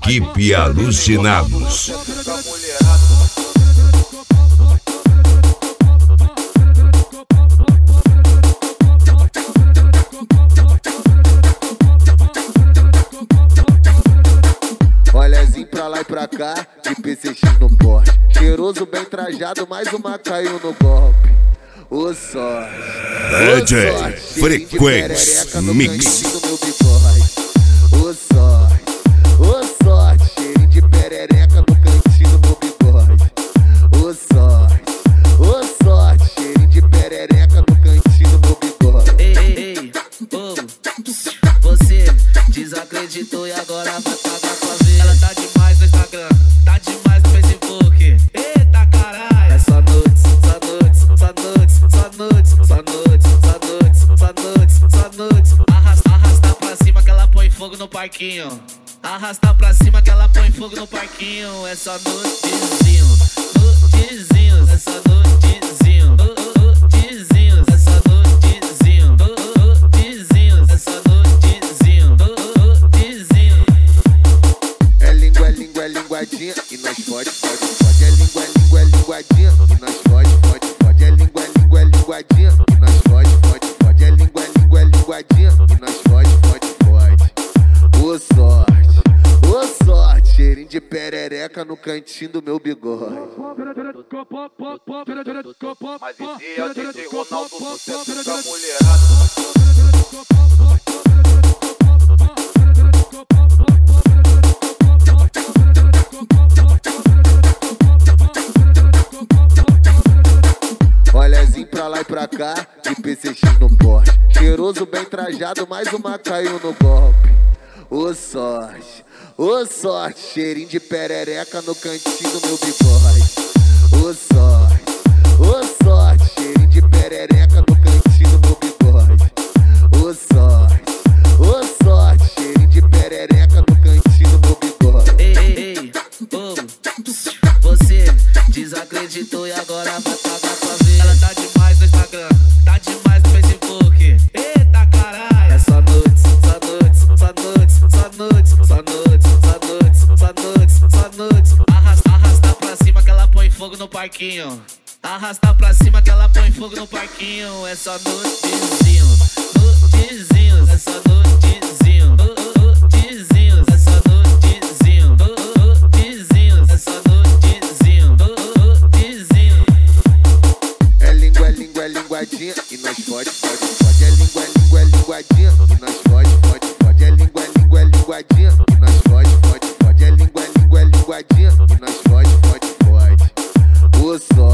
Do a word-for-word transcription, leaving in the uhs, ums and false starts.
Equipe Alucinados. Olhazinho pra lá e pra cá, de P C X no porte. Cheiroso, bem trajado, mais uma caiu no golpe. Ô sorte, D J Frequência Mix. Ô sorte, ô sorte, cheirinho de perereca no cantinho do meu bigode. Ô sorte, ô sorte, cheirinho de perereca no cantinho do meu bigode. Ei, ei, ei, ô, você desacreditou e agora vai pagar pra ver. Ela tá demais no Instagram, tá demais no Facebook. Eita caralho, é só nudes, só nudes, só nudes, só nudes, só nudes, só nudes, só nudes, só nudes. Arrasta, arrasta pra cima que ela põe fogo no parquinho. Arrasta pra cima que ela põe fogo no parquinho. É só nudezinho, nudezinho, é só nudezinho, nudezinho, é só nudezinho, nudezinho, é só nudezinho, nudezinho. É língua, é língua, é linguadinha e nós fode, fode, fode. É língua, é língua, é linguadinha e nós fode, fode, fode. É língua, é língua, é linguadinha e nós fode, fode, fode. É língua, é língua, é linguadinha e nós fode, fode, fode. Ô sorte, ô sorte, cheirinho de perereca no cantinho do meu bigode. Mas esse é o D J Ronaldo, sucesso da mulherada. Olhazinho pra lá e pra cá, de P C X no porte. Cheiroso, bem trajado, mais uma caiu no golpe. Ô sorte, ô sorte, cheirinho de perereca no cantinho do meu bigode. Ô sorte, ô sorte, cheirinho de perereca no cantinho do meu bigode. Ô sorte, ô sorte, cheirinho de perereca no cantinho do meu bigode. Ei, ei, ei, ô, você desacreditou e agora vai pagar pra ver. Ela tá demais no Instagram, tá demais no Facebook. Eita caralho, é só nudes, só nudes, só nudes, só nudes, só nudes, só nudes, só nudes, só nudes. Arrasta, arrasta pra cima que ela põe fogo no parquinho. Arrasta pra cima que ela põe fogo no parquinho. É só nudezinho, nudezinho, é só nudezinho, nudezinho, é só nudezinho, nudezinho, é só nudezinho, nudezinho. É língua, é língua, é linguadinha e nós fode, fode, fode. É língua, é língua, é linguadinha e nós fode, fode, fode. É língua, é língua, é linguadinha e nós fode, fode, fode. É língua, é língua, é linguadinha e nós fode, fode, fode. Ô sorte.